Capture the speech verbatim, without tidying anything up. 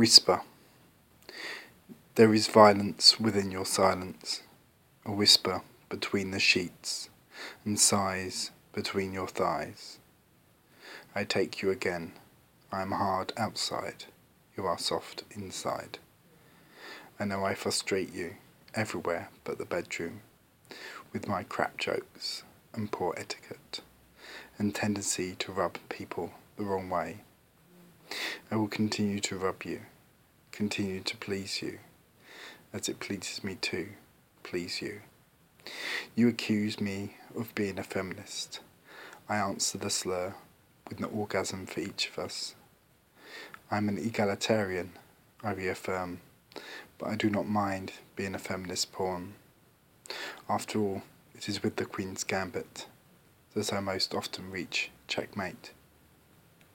Whisper. There is violence within your silence, a whisper between the sheets, and sighs between your thighs. I take you again. I am hard outside, you are soft inside. I know I frustrate you everywhere but the bedroom, with my crap jokes and poor etiquette, and tendency to rub people the wrong way. I will continue to rub you, continue to please you, as it pleases me to please you. You accuse me of being a feminist. I answer the slur with an orgasm for each of us. I am an egalitarian, I reaffirm, but I do not mind being a feminist pawn. After all, it is with the Queen's Gambit that I most often reach checkmate.